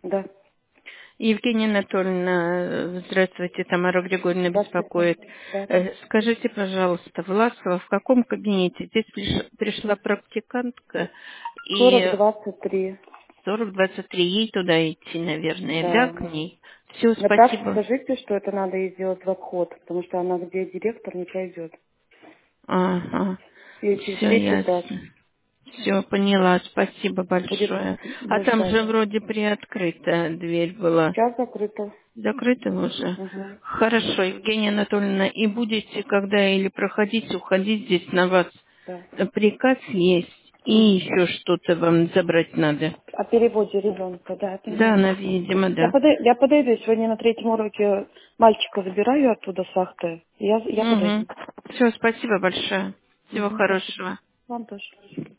Да. Евгения Анатольевна, здравствуйте, Тамара Григорьевна Здравствуйте. беспокоит. Да. Скажите, пожалуйста, Власова, в каком кабинете? Здесь пришла практикантка, и 40-23. 40-23, ей туда идти, наверное, да, Да. к ней? Все, Наташе спасибо. скажите, что это надо ей сделать в обход, потому что она, где директор, не пройдет. Ага, Ей через все третий этаж ясно. Все, поняла, спасибо будет большое. А там ждать. же вроде приоткрыта дверь была. Сейчас закрыто. Закрыто уже? Угу. Хорошо, Евгения Анатольевна, и будете, когда или проходить, уходить, здесь на вас Да. приказ есть, и Мгм. еще что-то вам забрать надо. О переводе ребенка, да, я Да, поняла. она, видимо, Я, да. я подойду, сегодня на третьем уроке мальчика забираю оттуда с ахты. Я подойду. Угу. Все, спасибо большое. Всего Угу, спасибо. хорошего. Вам тоже.